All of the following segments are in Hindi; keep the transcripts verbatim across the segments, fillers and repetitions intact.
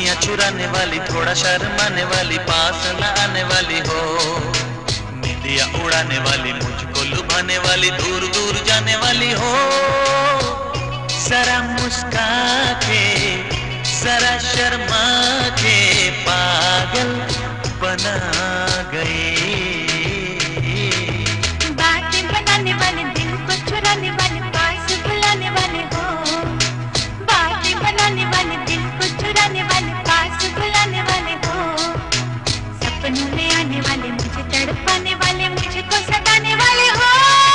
आँखियाँ चुराने वाली, थोड़ा शर्माने वाली, पास न आने वाली हो। निंदिया उड़ाने वाली, मुझको लुभाने वाली, दूर दूर जाने वाली हो। जरा मुस्का के, जरा शर्मा के पागल बना गई। बातें बनाने वाले, दिल को चुराने वाले, पास बुलाने वाले हो। बातें बनाने वाले, दिल को चुराने वाले, पास बुलाने वाले हो। सपनों में आने वाले, मुझे तड़पाने वाले, मुझको सताने वाले हो।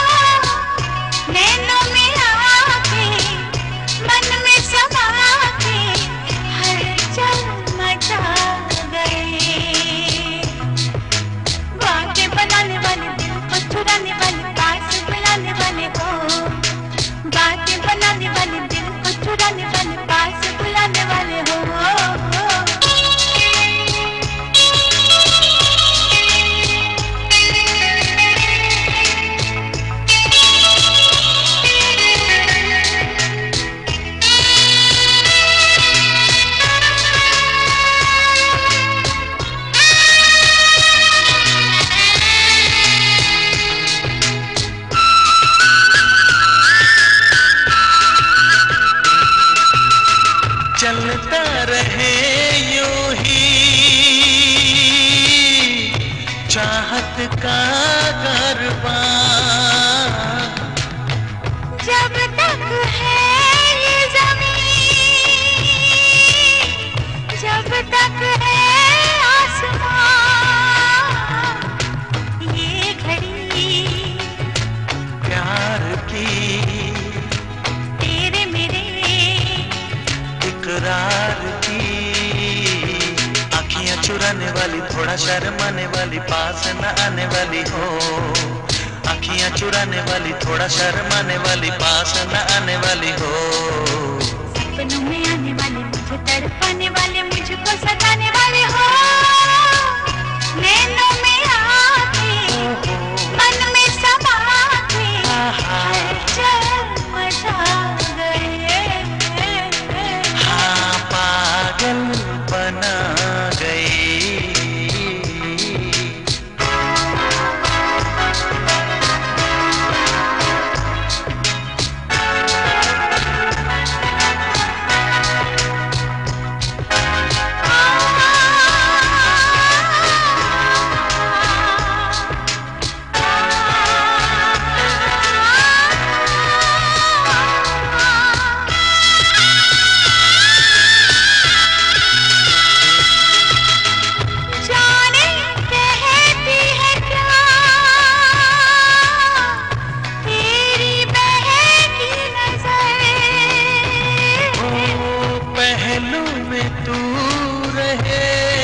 नैनों में आके, मन में समा के हलचल मचा गए। बातें बनाने वाले, दिल को चुराने वाले, पास बुलाने वाले हो। बातें बनाने वाले, दिल को चुराने वाले, पास बुलाने वाले हो। चलता रहे यूं ही चाहत का गरबा, जब तक है ये ज़मीं, जब तक है आसमां, ये घड़ी प्यार की तेरे मेरे इकरार की। आँखियाँ चुराने वाली, थोड़ा शर्माने वाली, पास न आने वाली हो। आँखियाँ चुराने वाली, थोड़ा शर्माने वाली, पास न आने वाली हो। सपनों में आने वाले, मुझे तड़पाने वाले, मुझको सताने वाले हो। नैनों में आके, मन में समा के हलचल मचा गए। हाँ, पागल बना गई। जाने कहती है क्या तेरी बहकी नजर। ओ पहलू में तू रहे,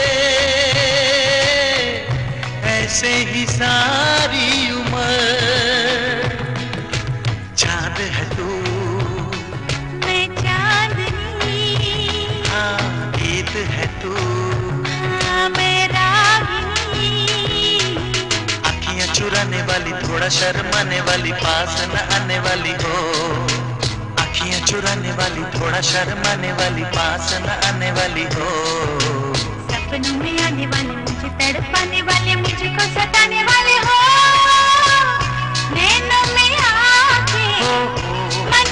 ऐसे ही सारी उम्र। चांद है तू, मैं चांदनी, हाँ गीत है तू। हाँ मैं रागिनी। आँखियाँ चुराने वाली, थोड़ा शर्माने वाली, पास न आने वाली हो। आँखियाँ चुराने वाली, थोड़ा शर्माने वाली, पास न आने वाली हो। सपनों में आने वाले, मुझे तड़पाने वाले, मुझको सताने वाले हो। नैनों में आके, मन